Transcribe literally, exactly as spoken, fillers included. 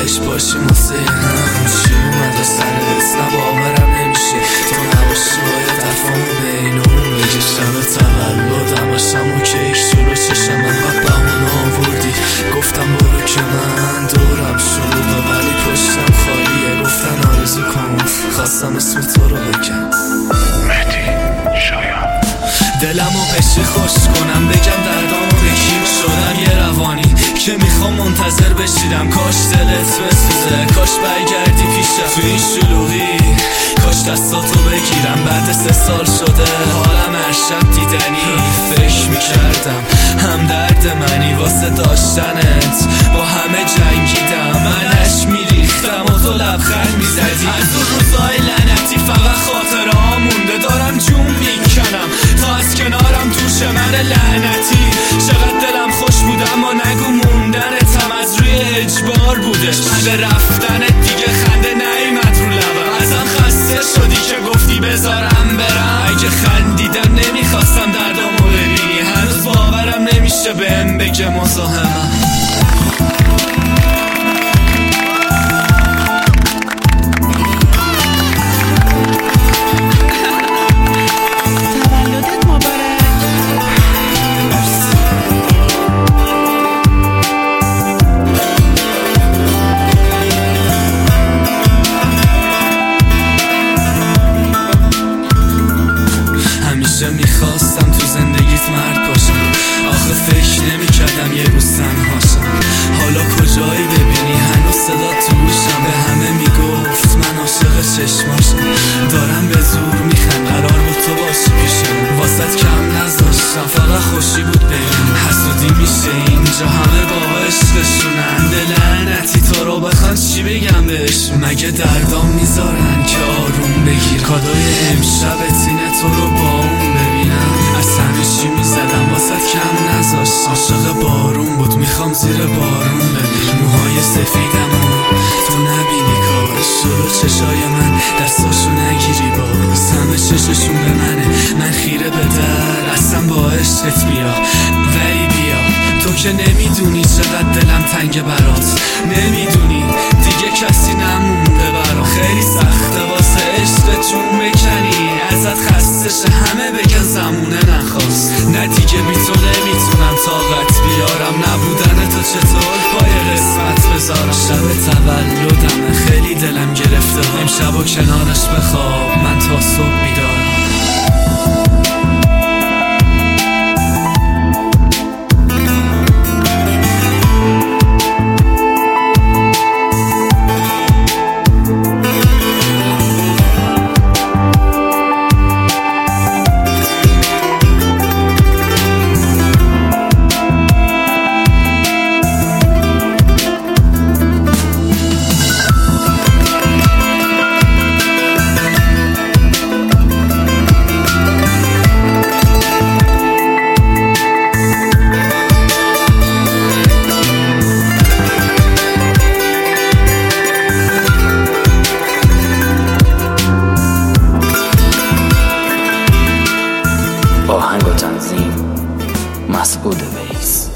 تهش باشیم واسه هم چی اومده سرت نه باورم نمیشه تو نباشی باید دفعمو بینمون بگی شب تولدم باشم و کیک جلو چشم من و بهونه آوردی گفتم برو که من دورم شلوغه ولی پشتم خالیه گفتن آرزو کن خواستم اسم تو رو بگم مهدی شایان دلمو بشی خوش کنم بگم دردامو بکیم شدم یه روانی که میخوام منتظر بشیدم کاش دلت بسوزه کاش برگردی پیشم تو این شلوغی کاش دستاتو بگیرم بعد سه سال شده حالم هر شب دیدنی فکر میکردم هم درد منی واسه داشتنت با همه جنگیدم من عشق میریختم و تو لبخند میزدی از اون روزای لعنتی فقط خاطره ها مونده دارم جون میکنم تا از کنارم توش من لعنتی چقدر دلم خوش بود اما نگو موندنتم از روی اجبار بودش به رفتنت دیگه خنده نیومد رو لبم ازم خسته شدی که گفتی بذارم برم اگه خندیدم نمیخواستم دردامو ببینی هنوز باورم نمیشه بهم بگه مزاحمم میخواستم تو زندگیت مرد باشم آخه فکر نمی کردم یه روز تنهاشم حالا کجایی ببینی هنوز صدا تو گوشم به همه میگفت من عاشق چشماشم دارم به زور میخند قرار بود تو باشی پیشم واسط کم نذاشتم فقط خوشی بود بهم حسودی میشه اینجا همه با عشقشونن دل لعنتی تو رو بخوان چی بگم بهش مگه دردام میذارن که آروم بگیر کادوی امشبت اینه تو رو با اون ببینم از همه چی میزدم واسط کم نذاشت عاشق بارون بود میخوام زیر بارون ببین موهای سفیدم و تو نبینی کارش شروع چشای من دستاشو نگیری باز همه چششون به منه من خیره به در اصلا با عشقت بیا ولی بیا تو که نمیدونی چقدر دلم تنگ برات نمیدونی دیگه کسی نمونده برا خیلی سخته واسه عشق جون بکنی ازت خسته همه بگن زمونه نخواست نه دیگه بی تو نمیتونم طاقت بیارم نبودن تو چطور پای قسمت بذارم شب تولدمه خیلی دلم گرفته امشب و کنارش بخواب من تا صبح بیدارم آهنگ و تنظیم مسعود ویس.